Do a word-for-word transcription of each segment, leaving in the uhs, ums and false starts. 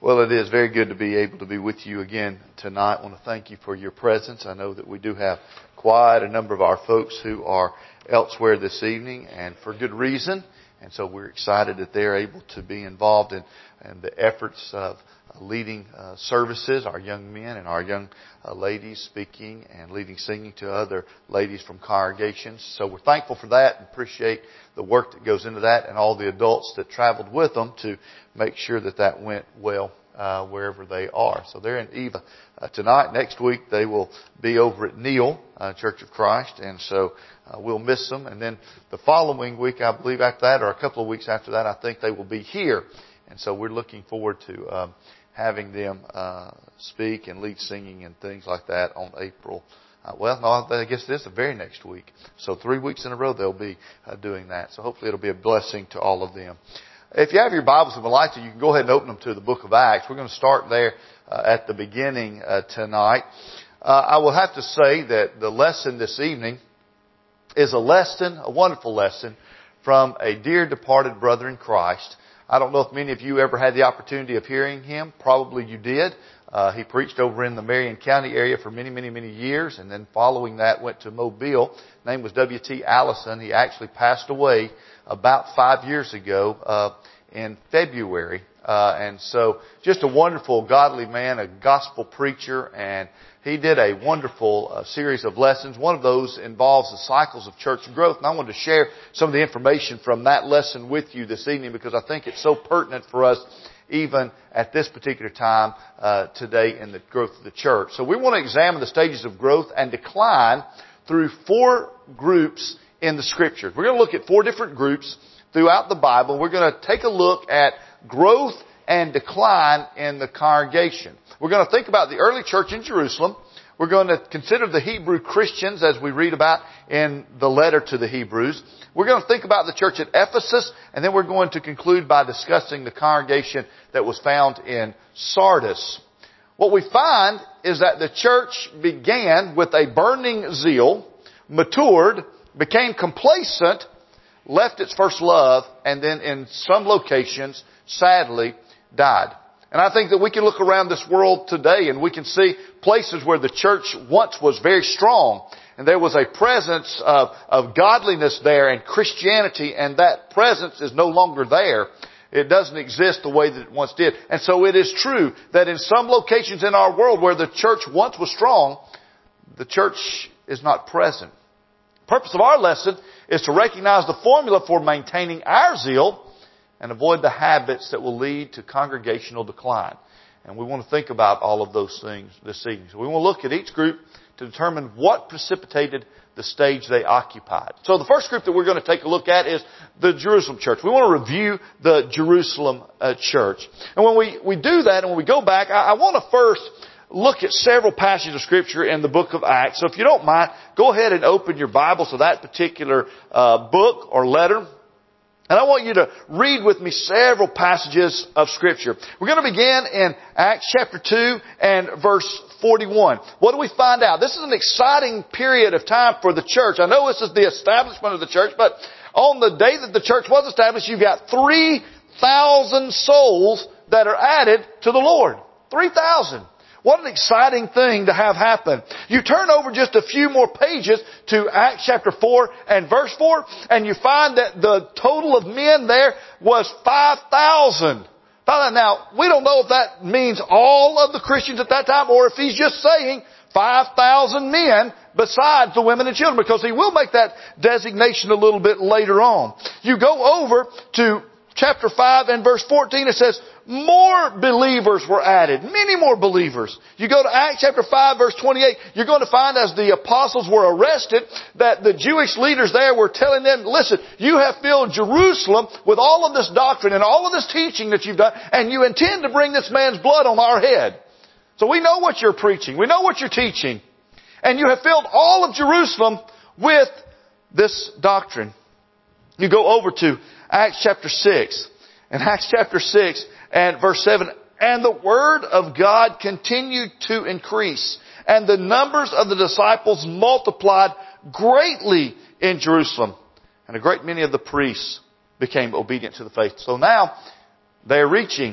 Well, it is very good to be able to be with you again tonight. I want to thank you for your presence. I know that we do have quite a number of our folks who are elsewhere this evening, and for good reason. And so we're excited that they're able to be involved in, in the efforts of leading uh, services, our young men and our young uh, ladies speaking and leading singing to other ladies from congregations. So we're thankful for that and appreciate the work that goes into that and all the adults that traveled with them to make sure that that went well uh, wherever they are. So they're in Eva uh, tonight. Next week they will be over at Neal uh, Church of Christ, and so uh, we'll miss them. And then the following week, I believe after that, or a couple of weeks after that, I think they will be here. And so we're looking forward to um, having them uh, speak and lead singing and things like that on April. Uh, well, no, I guess this is the very next week. So three weeks in a row they'll be uh, doing that. So hopefully it'll be a blessing to all of them. If you have your Bibles and would like to, you can go ahead and open them to the book of Acts. We're going to start there uh, at the beginning uh, tonight. Uh, I will have to say that the lesson this evening is a lesson, a wonderful lesson from a dear departed brother in Christ. I don't know if many of you ever had the opportunity of hearing him. Probably you did. Uh, he preached over in the Marion County area for many, many, many years, and then following that went to Mobile. His name was W T Allison. He actually passed away about five years ago uh, in February. Uh, and so just a wonderful, godly man, a gospel preacher, and he did a wonderful uh, series of lessons. One of those involves the cycles of church growth. And I wanted to share some of the information from that lesson with you this evening because I think it's so pertinent for us even at this particular time uh, today in the growth of the church. So we want to examine the stages of growth and decline through four groups in the Scriptures. We're going to look at four different groups throughout the Bible. We're going to take a look at growth and decline in the congregation. We're going to think about the early church in Jerusalem. We're going to consider the Hebrew Christians as we read about in the letter to the Hebrews. We're going to think about the church at Ephesus, and then we're going to conclude by discussing the congregation that was found in Sardis. What we find is that the church began with a burning zeal, matured, became complacent, left its first love, and then in some locations, sadly, died. And I think that we can look around this world today and we can see places where the church once was very strong and there was a presence of, of godliness there and Christianity, and that presence is no longer there. It doesn't exist the way that it once did. And so it is true that in some locations in our world where the church once was strong, the church is not present. The purpose of our lesson is to recognize the formula for maintaining our zeal and avoid the habits that will lead to congregational decline. And we want to think about all of those things this evening. So we want to look at each group to determine what precipitated the stage they occupied. So the first group that we're going to take a look at is the Jerusalem church. We want to review the Jerusalem uh, church. And when we, we do that and when we go back, I, I want to first look at several passages of Scripture in the book of Acts. So if you don't mind, go ahead and open your Bible to that particular uh, book or letter. And I want you to read with me several passages of Scripture. We're going to begin in Acts chapter two and verse forty-one. What do we find out? This is an exciting period of time for the church. I know this is the establishment of the church, but on the day that the church was established, you've got three thousand souls that are added to the Lord. three thousand. What an exciting thing to have happen. You turn over just a few more pages to Acts chapter four and verse four, and you find that the total of men there was five thousand. Now, we don't know if that means all of the Christians at that time, or if he's just saying five thousand men besides the women and children, because he will make that designation a little bit later on. You go over to chapter five and verse fourteen, it says, more believers were added. Many more believers. You go to Acts chapter five verse twenty-eight, you're going to find as the apostles were arrested that the Jewish leaders there were telling them, listen, you have filled Jerusalem with all of this doctrine and all of this teaching that you've done, and you intend to bring this man's blood on our head. So we know what you're preaching. We know what you're teaching. And you have filled all of Jerusalem with this doctrine. You go over to Acts chapter six. In Acts chapter six and verse seven, and the word of God continued to increase, and the numbers of the disciples multiplied greatly in Jerusalem, and a great many of the priests became obedient to the faith. So now they're reaching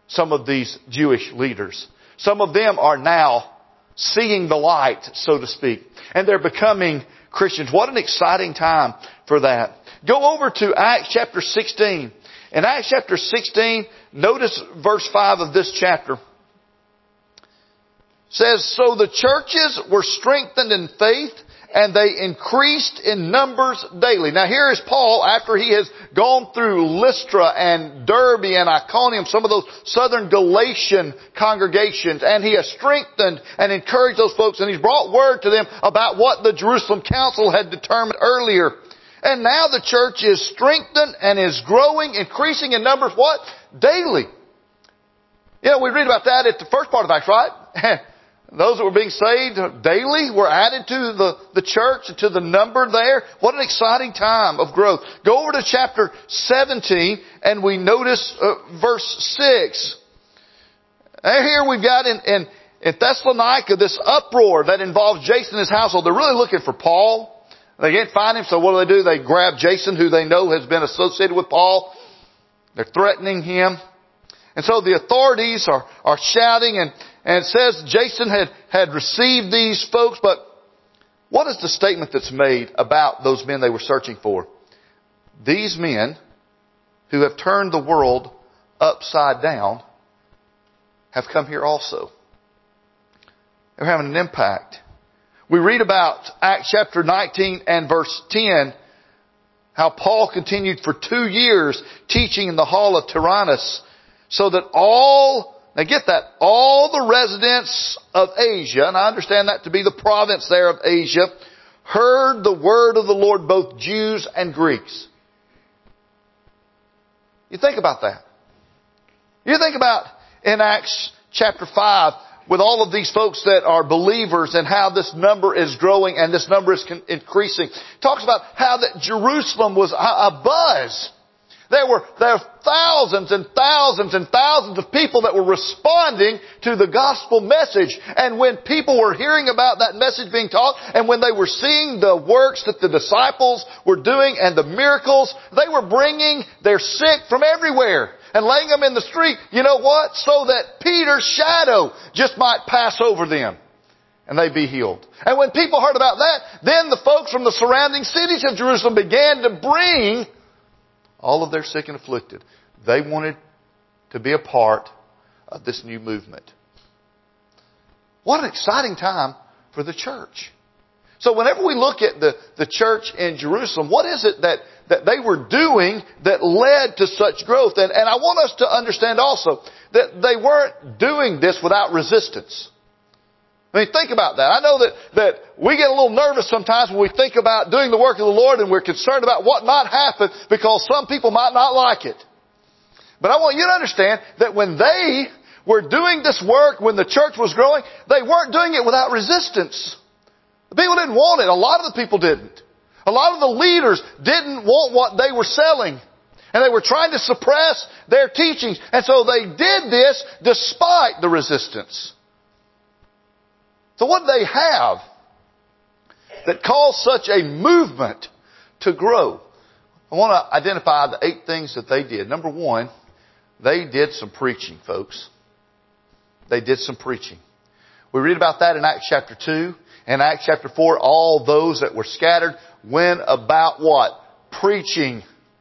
some of these Jewish leaders. Some of them are now seeing the light, so to speak, and they're becoming Christians. What an exciting time for that. Go over to Acts chapter sixteen. In Acts chapter sixteen, notice verse five of this chapter. It says, so the churches were strengthened in faith, and they increased in numbers daily. Now here is Paul after he has gone through Lystra and Derbe and Iconium, some of those southern Galatian congregations, and he has strengthened and encouraged those folks, and he's brought word to them about what the Jerusalem Council had determined earlier. And now the church is strengthened and is growing, increasing in numbers, what? Daily. You know, we read about that at the first part of Acts, right? Those that were being saved daily were added to the, the church and to the number there. What an exciting time of growth. Go over to chapter seventeen and we notice uh, verse six. And here we've got in, in, in Thessalonica this uproar that involves Jason and his household. They're really looking for Paul. They can't find him, so what do they do? They grab Jason, who they know has been associated with Paul. They're threatening him. And so the authorities are, are shouting, and, and it says Jason had, had received these folks, but what is the statement that's made about those men they were searching for? These men who have turned the world upside down have come here also. They're having an impact. We read about Acts chapter nineteen and verse ten, how Paul continued for two years teaching in the hall of Tyrannus, so that all, now get that, all the residents of Asia, and I understand that to be the province there of Asia, heard the word of the Lord, both Jews and Greeks. You think about that. You think about in Acts chapter five, with all of these folks that are believers and how this number is growing and this number is con- increasing. It talks about how that Jerusalem was a, a buzz. There were, there were thousands and thousands and thousands of people that were responding to the gospel message. And when people were hearing about that message being taught, and when they were seeing the works that the disciples were doing and the miracles, they were bringing their sick from everywhere and laying them in the street. You know what? So that Peter's shadow just might pass over them and they be healed. And when people heard about that, then the folks from the surrounding cities of Jerusalem began to bring all of their sick and afflicted. They wanted to be a part of this new movement. What an exciting time for the church. So whenever we look at the, the church in Jerusalem, what is it that, that they were doing that led to such growth? And, and I want us to understand also that they weren't doing this without resistance. I mean, think about that. I know that, that we get a little nervous sometimes when we think about doing the work of the Lord, and we're concerned about what might happen because some people might not like it. But I want you to understand that when they were doing this work, when the church was growing, they weren't doing it without resistance. The people didn't want it. A lot of the people didn't. A lot of the leaders didn't want what they were selling. And they were trying to suppress their teachings. And so they did this despite the resistance. So what did they have that caused such a movement to grow? I want to identify the eight things that they did. Number one, they did some preaching, folks. They did some preaching. We read about that in Acts chapter two. In Acts chapter four, all those that were scattered went about what? Preaching.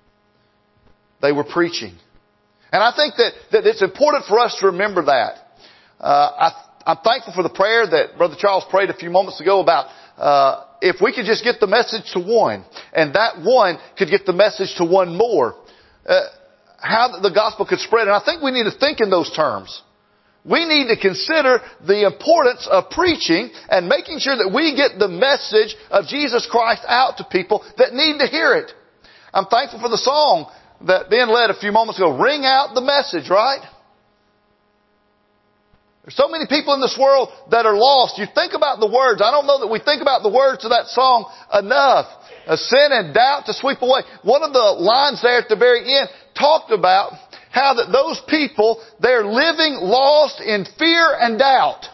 They were preaching. And I think that, that it's important for us to remember that. Uh, I I'm thankful for the prayer that Brother Charles prayed a few moments ago about uh, if we could just get the message to one, and that one could get the message to one more, uh, how the gospel could spread. And I think we need to think in those terms. We need to consider the importance of preaching and making sure that we get the message of Jesus Christ out to people that need to hear it. I'm thankful for the song that Ben led a few moments ago, Ring Out the Message, right? There's so many people in this world that are lost. You think about the words. I don't know that we think about the words to that song enough. A sin and doubt to sweep away. One of the lines there at the very end talked about how that those people, they're living lost in fear and doubt.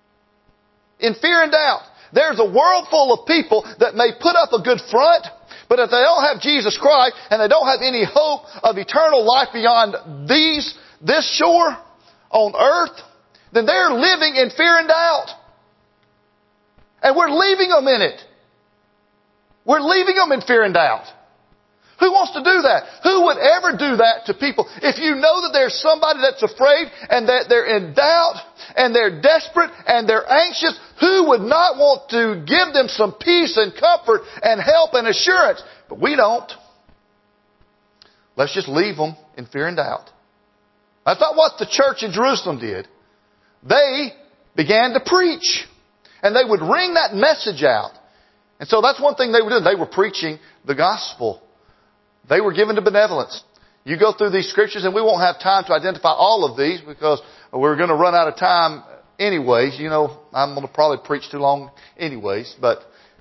In fear and doubt. There's a world full of people that may put up a good front, But if they don't have Jesus Christ and they don't have any hope of eternal life beyond these, this shore on earth, then they're living in fear and doubt. And we're leaving them in it. We're leaving them in fear and doubt. Who wants to do that? Who would ever do that to people? If you know that there's somebody that's afraid and that they're in doubt and they're desperate and they're anxious, who would not want to give them some peace and comfort and help and assurance? But we don't. Let's just leave them in fear and doubt. That's not what the church in Jerusalem did. They began to preach. And they would ring that message out. And so that's one thing they were doing. They were preaching the gospel. They were given to benevolence. You go through these scriptures, and we won't have time to identify all of these because we're going to run out of time anyways. You know, I'm going to probably preach too long anyways, but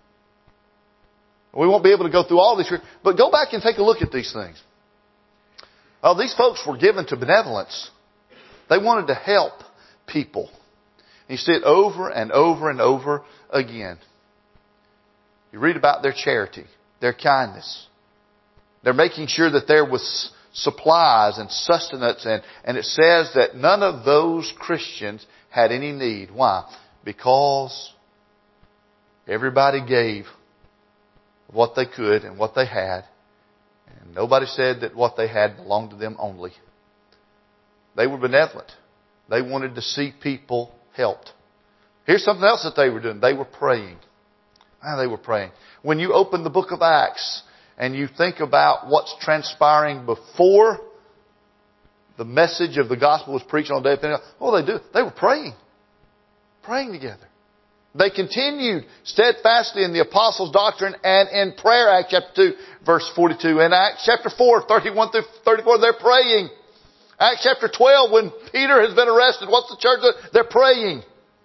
we won't be able to go through all these. But go back and take a look at these things. Oh, these folks were given to benevolence. They wanted to help people. You see it over and over and over again. You read about their charity, their kindness. They're making sure that there was supplies and sustenance. And, and it says that none of those Christians had any need. Why? Because everybody gave what they could and what they had. And nobody said that what they had belonged to them only. They were benevolent. They wanted to see people helped. Here's something else that they were doing. They were praying. Ah, they were praying. When you open the book of Acts and you think about what's transpiring before the message of the gospel was preached on the day of Pentecost, what did they do? They were praying. Praying together. They continued steadfastly in the apostles' doctrine and in prayer. Acts chapter two, verse forty-two. In Acts chapter four, thirty-one through thirty-four, they're praying. Acts chapter twelve, when Peter has been arrested, what's the church doing? They're praying.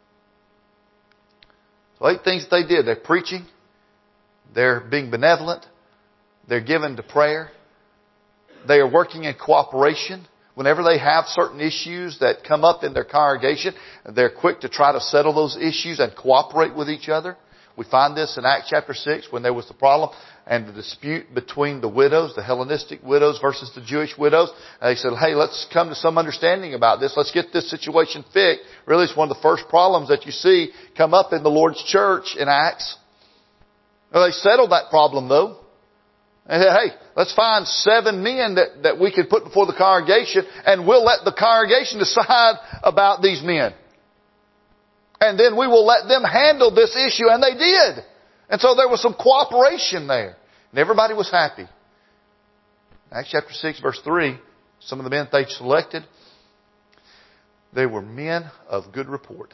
So eight things that they did. They're preaching. They're being benevolent. They're given to prayer. They are working in cooperation. Whenever they have certain issues that come up in their congregation, they're quick to try to settle those issues and cooperate with each other. We find this in Acts chapter six when there was the problem and the dispute between the widows, the Hellenistic widows versus the Jewish widows. And they said, hey, let's come to some understanding about this. Let's get this situation fixed. Really, it's one of the first problems that you see come up in the Lord's church in Acts. Well, they settled that problem, though. And said, hey, let's find seven men that, that we can put before the congregation, and we'll let the congregation decide about these men. And then we will let them handle this issue. And they did. And so there was some cooperation there. And everybody was happy. Acts chapter six, verse three, some of the men they selected, they were men of good report.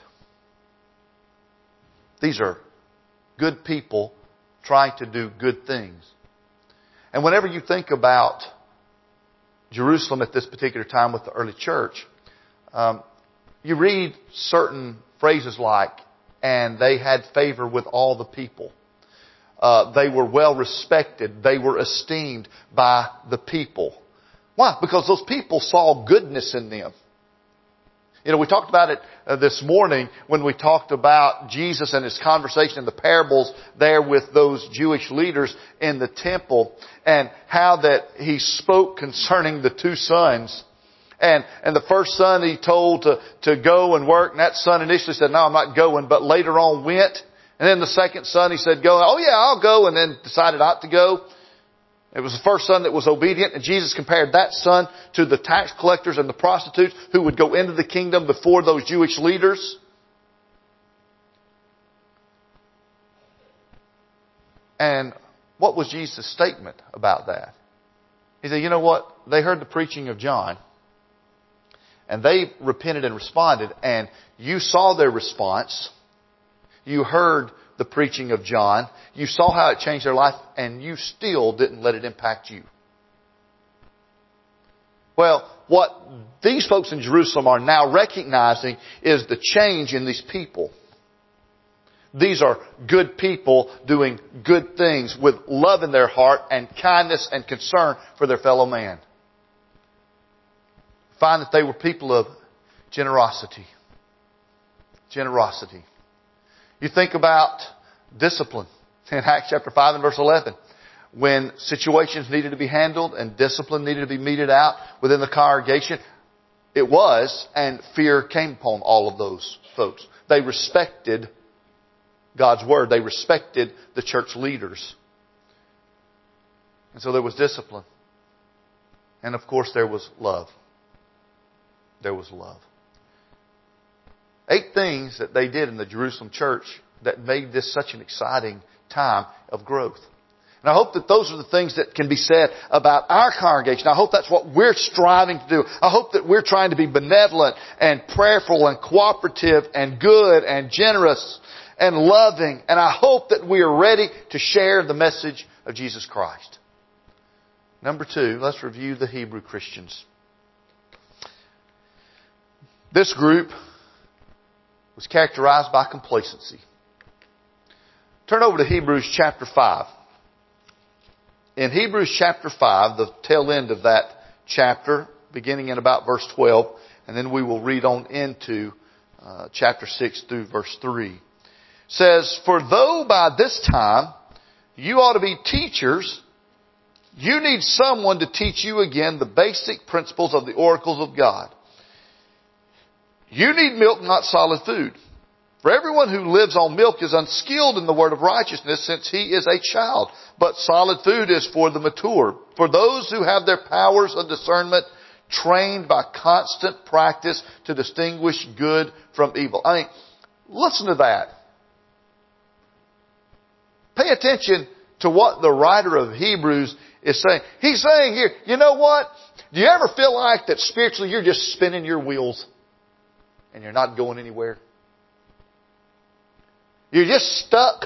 These are good people trying to do good things. And whenever you think about Jerusalem at this particular time with the early church, um, you read certain phrases like, and they had favor with all the people. Uh, they were well respected. They were esteemed by the people. Why? Because those people saw goodness in them. You know, we talked about it uh, this morning when we talked about Jesus and His conversation in the parables there with those Jewish leaders in the temple, and how that He spoke concerning the two sons. And, and the first son He told to, to go and work, and that son initially said, no, I'm not going, but later on went. And then the second son He said, go. Oh yeah, I'll go, and then decided not to go. It was the first son that was obedient, and Jesus compared that son to the tax collectors and the prostitutes who would go into the kingdom before those Jewish leaders. And what was Jesus' statement about that? He said, you know what? They heard the preaching of John, and they repented and responded, and you saw their response. You heard the preaching of John. You saw how it changed their life, and you still didn't let it impact you. Well, what these folks in Jerusalem are now recognizing is the change in these people. These are good people doing good things with love in their heart and kindness and concern for their fellow man. Find that they were people of generosity. Generosity. You think about discipline in Acts chapter five and verse eleven. when situations needed to be handled and discipline needed to be meted out within the congregation, it was, and fear came upon all of those folks. They respected God's Word. They respected the church leaders. And so there was discipline. And of course there was love. There was love. Eight things that they did in the Jerusalem church that made this such an exciting time of growth. And I hope that those are the things that can be said about our congregation. I hope that's what we're striving to do. I hope that we're trying to be benevolent and prayerful and cooperative and good and generous and loving. And I hope that we are ready to share the message of Jesus Christ. Number two, let's review the Hebrew Christians. This group was characterized by complacency. Turn over to Hebrews chapter five. In Hebrews chapter five, the tail end of that chapter, beginning in about verse twelve, and then we will read on into uh, chapter six through verse three, says, "For though by this time you ought to be teachers, you need someone to teach you again the basic principles of the oracles of God. You need milk, not solid food. For everyone who lives on milk is unskilled in the word of righteousness, since he is a child. But solid food is for the mature, for those who have their powers of discernment trained by constant practice to distinguish good from evil." I mean, listen to that. Pay attention to what the writer of Hebrews is saying. He's saying here, you know what? Do you ever feel like that spiritually you're just spinning your wheels and you're not going anywhere? You're just stuck.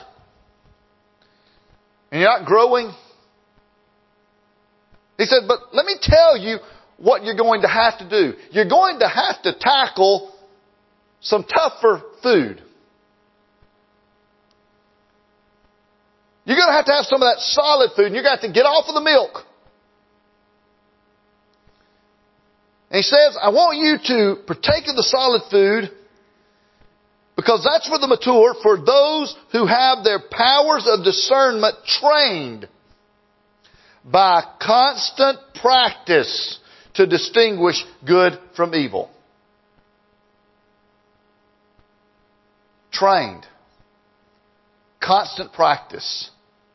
And you're not growing. He said, but let me tell you what you're going to have to do. You're going to have to tackle some tougher food. You're going to have to have some of that solid food, and you're going to have to get off of the milk. And he says, I want you to partake of the solid food, because that's for the mature, for those who have their powers of discernment trained by constant practice to distinguish good from evil. Trained. Constant practice.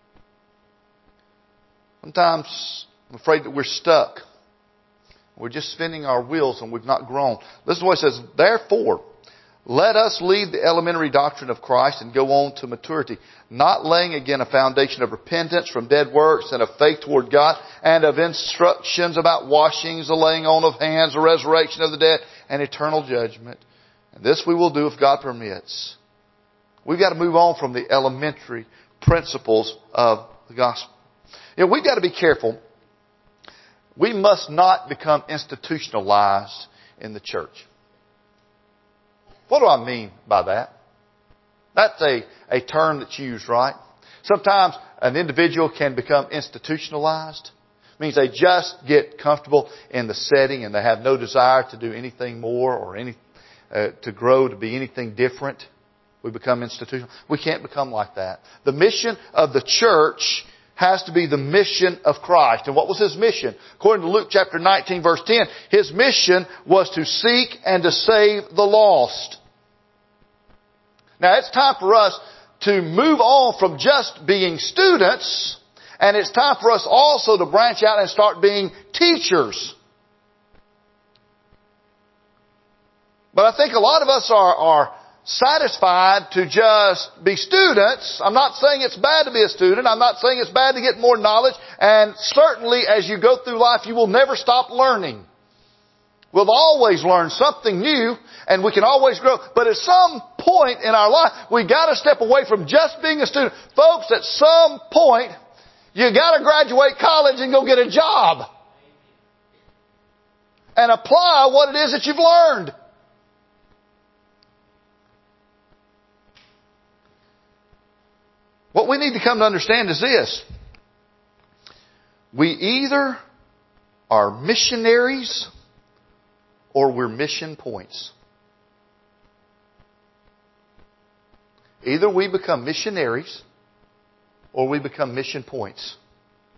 Sometimes I'm afraid that we're stuck. We're just spinning our wheels and we've not grown. Listen to what it says. Therefore, let us leave the elementary doctrine of Christ and go on to maturity, not laying again a foundation of repentance from dead works and of faith toward God, and of instructions about washings, the laying on of hands, the resurrection of the dead, and eternal judgment. And this we will do if God permits. We've got to move on from the elementary principles of the gospel. You know, we've got to be careful. We must not become institutionalized in the church. What do I mean by that? That's a, a term that's used, right? Sometimes an individual can become institutionalized. It means they just get comfortable in the setting and they have no desire to do anything more or any uh, to grow, to be anything different. We become institutional. We can't become like that. The mission of the church has to be the mission of Christ. And what was His mission? According to Luke chapter nineteen verse ten, His mission was to seek and to save the lost. Now it's time for us to move on from just being students, and it's time for us also to branch out and start being teachers. But I think a lot of us are, are satisfied to just be students. I'm not saying it's bad to be a student. I'm not saying it's bad to get more knowledge. And certainly as you go through life, you will never stop learning. We'll always learn something new and we can always grow. But at some point in our life, we got to step away from just being a student. Folks, at some point, you got to graduate college and go get a job. And apply what it is that you've learned. What we need to come to understand is this. We either are missionaries or we're mission points. Either we become missionaries or we become mission points.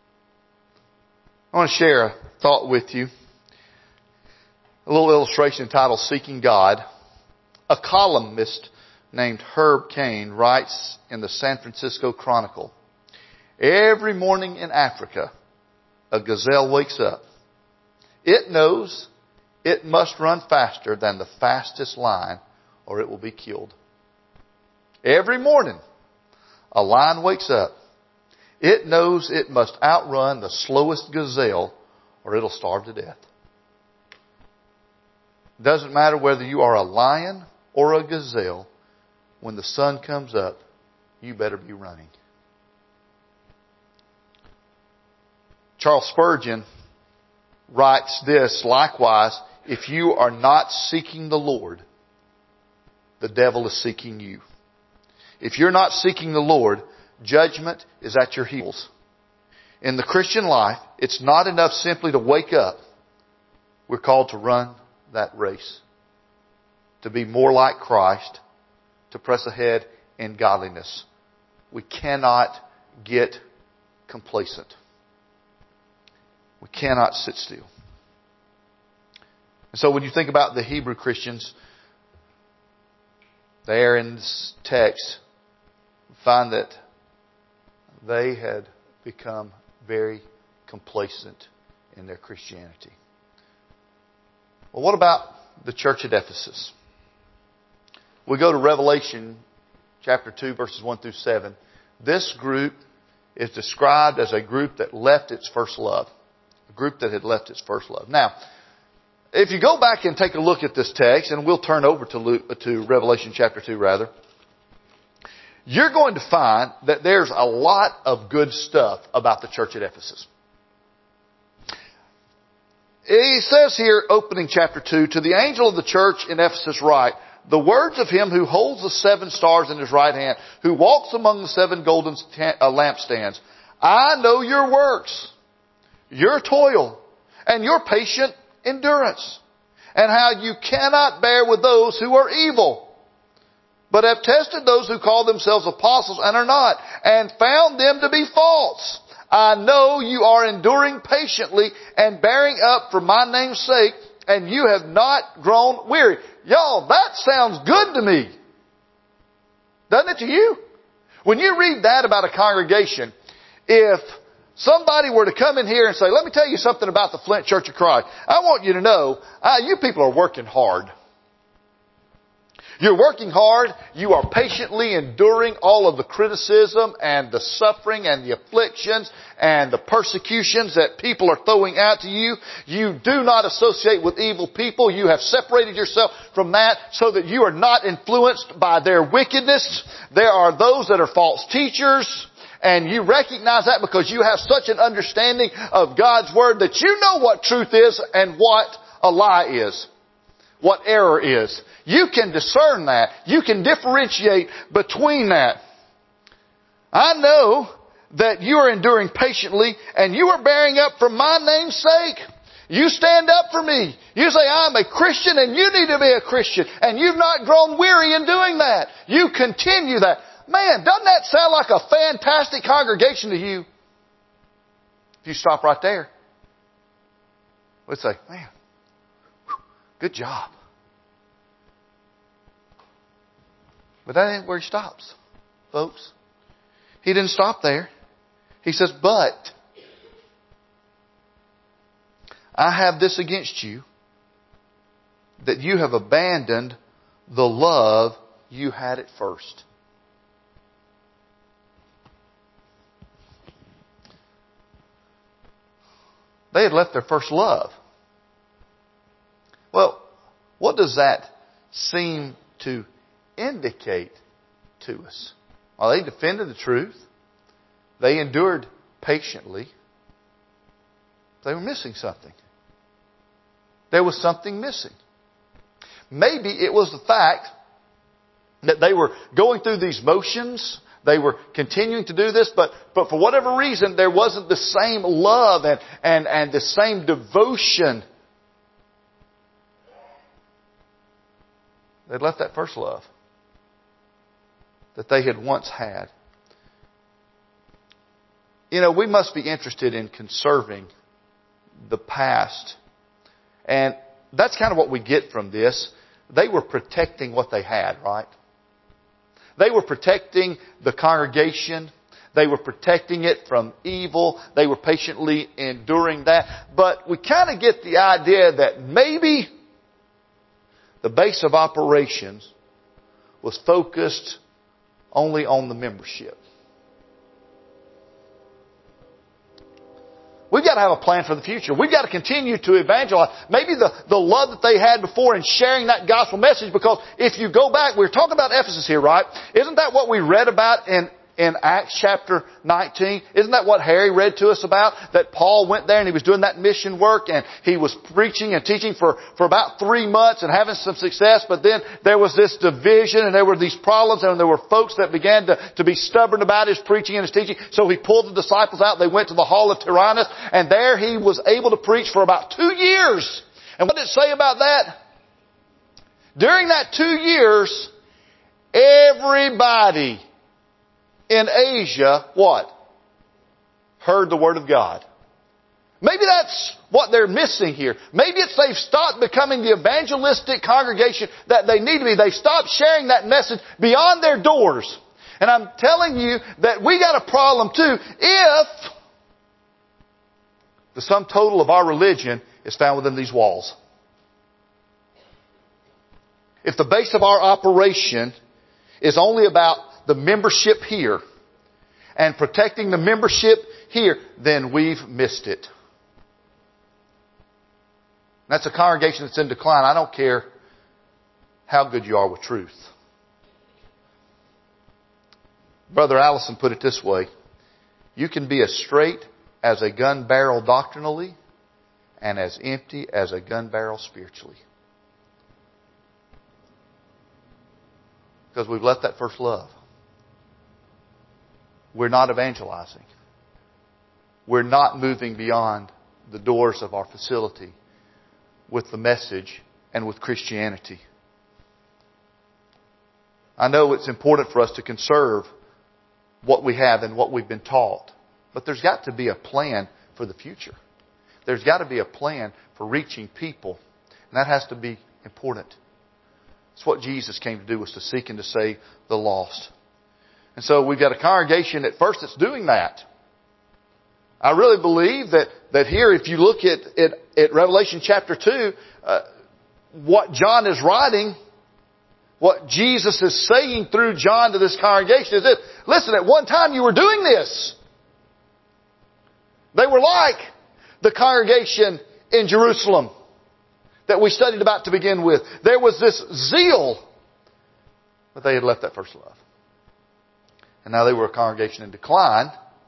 I want to share a thought with you. A little illustration entitled Seeking God. A columnist named Herb Caen writes in the San Francisco Chronicle, every morning in Africa, a gazelle wakes up. It knows it must run faster than the fastest lion or it will be killed. Every morning, a lion wakes up. It knows it must outrun the slowest gazelle or it'll starve to death. It doesn't matter whether you are a lion or a gazelle. When the sun comes up, you better be running. Charles Spurgeon writes this, likewise, if you are not seeking the Lord, the devil is seeking you. If you're not seeking the Lord, judgment is at your heels. In the Christian life, it's not enough simply to wake up. We're called to run that race, to be more like Christ, to press ahead in godliness. We cannot get complacent. We cannot sit still. And so when you think about the Hebrew Christians, there in this text, we find that they had become very complacent in their Christianity. Well, what about the church at Ephesus? We go to Revelation chapter two, verses one through seven. This group is described as a group that left its first love. A group that had left its first love. Now, if you go back and take a look at this text, and we'll turn over to Luke, to Revelation chapter two rather, you're going to find that there's a lot of good stuff about the church at Ephesus. He says here, opening chapter two, to the angel of the church in Ephesus write, the words of him who holds the seven stars in his right hand, who walks among the seven golden lampstands. I know your works, your toil, and your patient endurance, and how you cannot bear with those who are evil, but have tested those who call themselves apostles and are not, and found them to be false. I know you are enduring patiently and bearing up for my name's sake, and you have not grown weary. Y'all, that sounds good to me. Doesn't it to you? When you read that about a congregation, if somebody were to come in here and say, let me tell you something about the Flint Church of Christ. I want you to know, uh, you people are working hard. You're working hard. You are patiently enduring all of the criticism and the suffering and the afflictions and the persecutions that people are throwing out to you. You do not associate with evil people. You have separated yourself from that so that you are not influenced by their wickedness. There are those that are false teachers. And you recognize that because you have such an understanding of God's Word that you know what truth is and what a lie is. What error is. You can discern that. You can differentiate between that. I know that you are enduring patiently and you are bearing up for my name's sake. You stand up for me. You say, I'm a Christian and you need to be a Christian. And you've not grown weary in doing that. You continue that. Man, doesn't that sound like a fantastic congregation to you? If you stop right there, we'd say, man, good job. But that ain't where he stops, folks. He didn't stop there. He says, but I have this against you, that you have abandoned the love you had at first. They had left their first love. Well, what does that seem to indicate to us? Well, they defended the truth. They endured patiently. They were missing something. There was something missing. Maybe it was the fact that they were going through these motions. They were continuing to do this, but, but for whatever reason, there wasn't the same love and, and, and the same devotion. They'd left that first love that they had once had. You know, we must be interested in conserving the past. And that's kind of what we get from this. They were protecting what they had, right? They were protecting the congregation. They were protecting it from evil. They were patiently enduring that. But we kind of get the idea that maybe the base of operations was focused only on the membership. We've got to have a plan for the future. We've got to continue to evangelize. Maybe the, the love that they had before in sharing that gospel message, because if you go back, we're talking about Ephesus here, right? Isn't that what we read about in in Acts chapter nineteen? Isn't that what Harry read to us about? That Paul went there and he was doing that mission work and he was preaching and teaching for, for about three months and having some success, but then there was this division and there were these problems and there were folks that began to, to be stubborn about his preaching and his teaching. So he pulled the disciples out. They went to the hall of Tyrannus and there he was able to preach for about two years. And what did it say about that? During that two years, everybody in Asia, what? Heard the Word of God. Maybe that's what they're missing here. Maybe it's they've stopped becoming the evangelistic congregation that they need to be. They've stopped sharing that message beyond their doors. And I'm telling you that we got a problem too if the sum total of our religion is found within these walls. If the base of our operation is only about the membership here and protecting the membership here, then we've missed it. That's a congregation that's in decline. I don't care how good you are with truth. Brother Allison put it this way: you can be as straight as a gun barrel doctrinally and as empty as a gun barrel spiritually. Because we've left that first love. We're not evangelizing. We're not moving beyond the doors of our facility with the message and with Christianity. I know it's important for us to conserve what we have and what we've been taught. But there's got to be a plan for the future. There's got to be a plan for reaching people. And that has to be important. It's what Jesus came to do, was to seek and to save the lost. And so we've got a congregation at first that's doing that. I really believe that, that here, if you look at, at, at Revelation chapter two, uh, what John is writing, what Jesus is saying through John to this congregation is this: listen, at one time you were doing this. They were like the congregation in Jerusalem that we studied about to begin with. There was this zeal, but they had left that first love. And now they were a congregation in decline.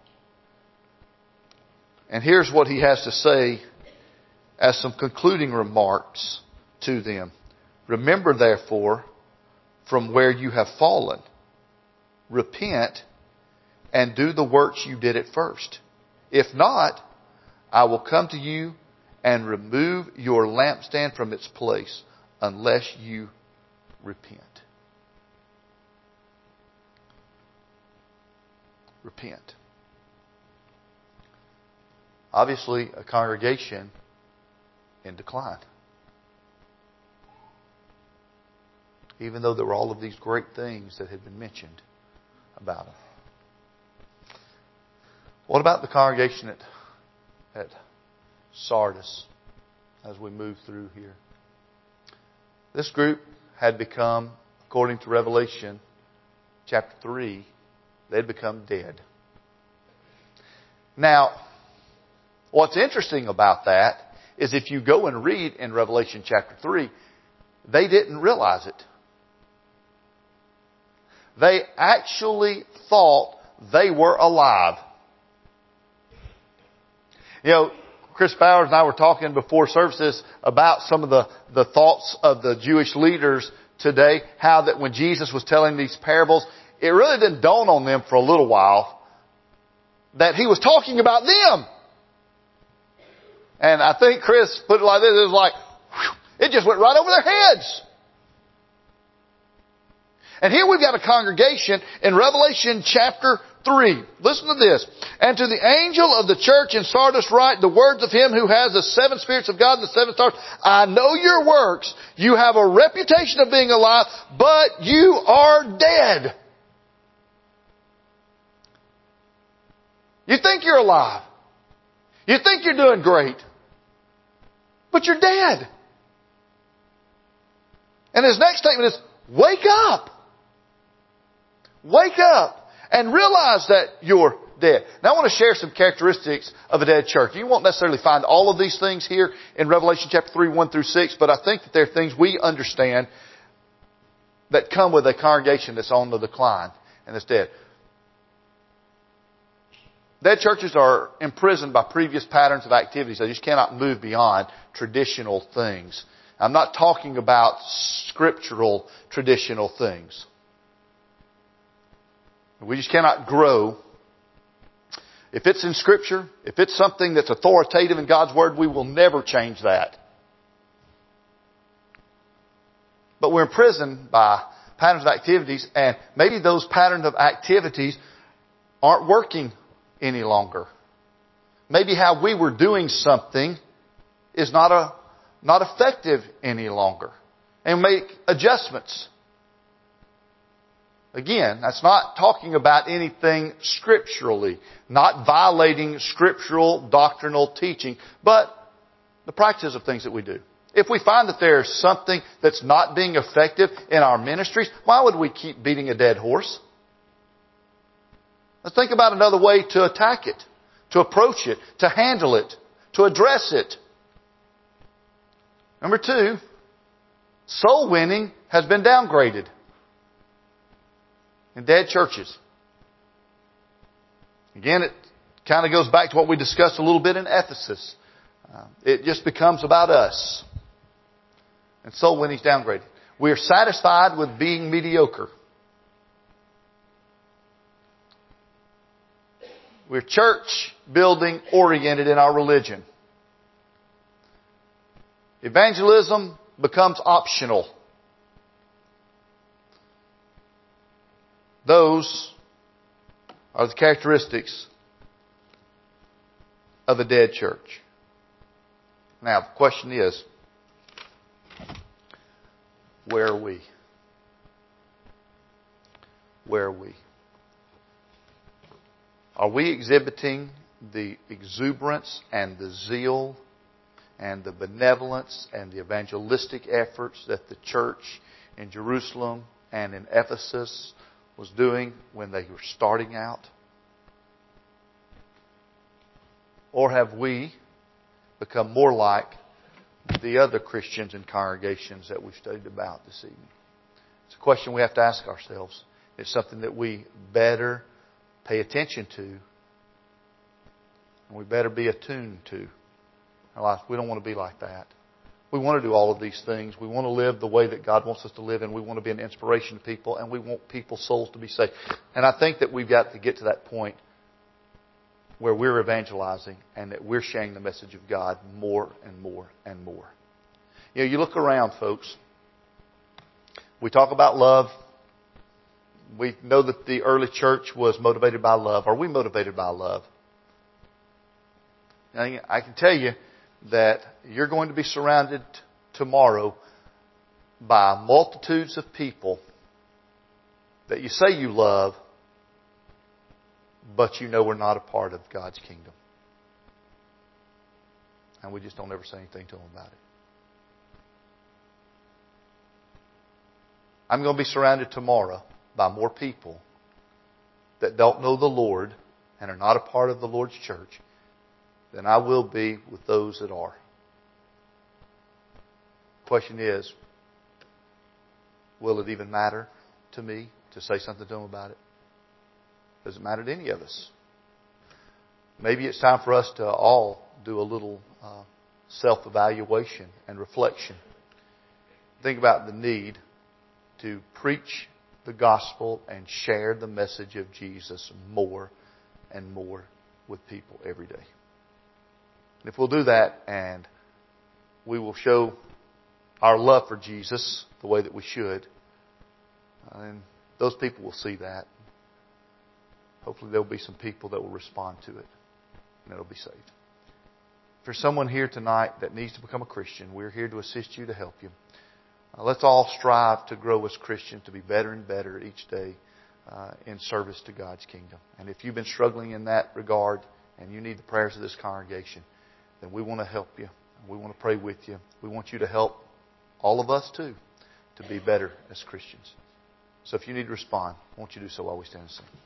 And here's what he has to say as some concluding remarks to them. Remember, therefore, from where you have fallen, repent and do the works you did at first. If not, I will come to you and remove your lampstand from its place unless you repent. Repent. Obviously, a congregation in decline. Even though there were all of these great things that had been mentioned about them. What about the congregation at, at Sardis as we move through here? This group had become, according to Revelation chapter three, they'd become dead. Now, what's interesting about that is if you go and read in Revelation chapter three, they didn't realize it. They actually thought they were alive. You know, Chris Bowers and I were talking before services about some of the, the thoughts of the Jewish leaders today. How that when Jesus was telling these parables, it really didn't dawn on them for a little while that He was talking about them. And I think Chris put it like this: it was like, whew, it just went right over their heads. And here we've got a congregation in Revelation chapter three. Listen to this. And to the angel of the church in Sardis write the words of him who has the seven spirits of God and the seven stars. I know your works. You have a reputation of being alive, but you are dead. You think you're alive. You think you're doing great. But you're dead. And his next statement is, wake up. Wake up and realize that you're dead. Now I want to share some characteristics of a dead church. You won't necessarily find all of these things here in Revelation chapter three, one through six, but I think that there are things we understand that come with a congregation that's on the decline and that's dead. Dead churches are imprisoned by previous patterns of activities. They just cannot move beyond traditional things. I'm not talking about scriptural traditional things. We just cannot grow. If it's in Scripture, if it's something that's authoritative in God's Word, we will never change that. But we're imprisoned by patterns of activities, and maybe those patterns of activities aren't working any longer. Maybe how we were doing something is not a, not effective any longer. And make adjustments. Again, that's not talking about anything scripturally, not violating scriptural doctrinal teaching, but the practice of things that we do. If we find that there's something that's not being effective in our ministries, why would we keep beating a dead horse? Let's think about another way to attack it, to approach it, to handle it, to address it. Number two, soul winning has been downgraded in dead churches. Again, it kind of goes back to what we discussed a little bit in Ephesus. Uh, it just becomes about us. And soul winning is downgraded. We are satisfied with being mediocre. We're church building oriented in our religion. Evangelism becomes optional. Those are the characteristics of a dead church. Now, the question is, where are we? Where are we? Are we exhibiting the exuberance and the zeal and the benevolence and the evangelistic efforts that the church in Jerusalem and in Ephesus was doing when they were starting out? Or have we become more like the other Christians and congregations that we've studied about this evening? It's a question we have to ask ourselves. It's something that we better pay attention to, and we better be attuned to. Our lives. We don't want to be like that. We want to do all of these things. We want to live the way that God wants us to live, and we want to be an inspiration to people, and we want people's souls to be saved. And I think that we've got to get to that point where we're evangelizing and that we're sharing the message of God more and more and more. You know, you look around, folks. We talk about love. We know that the early church was motivated by love. Are we motivated by love? Now, I can tell you that you're going to be surrounded tomorrow by multitudes of people that you say you love, but you know we're not a part of God's kingdom. And we just don't ever say anything to them about it. I'm going to be surrounded tomorrow by more people that don't know the Lord and are not a part of the Lord's church than I will be with those that are. The question is, will it even matter to me to say something to them about it? Does it matter to any of us? Maybe it's time for us to all do a little uh, self-evaluation and reflection. Think about the need to preach the gospel and share the message of Jesus more and more with people every day. And if we'll do that, and we will show our love for Jesus the way that we should, and those people will see that. hopefully there'll be some people that will respond to it and it'll be saved. If there's someone here tonight that needs to become a Christian, we're here to assist you, to help you. Uh, let's all strive to grow as Christians, to be better and better each day uh, in service to God's kingdom. And if you've been struggling in that regard and you need the prayers of this congregation, then we want to help you. We want to pray with you. We want you to help all of us too to be better as Christians. So if you need to respond, I want you to do so while we stand and sing.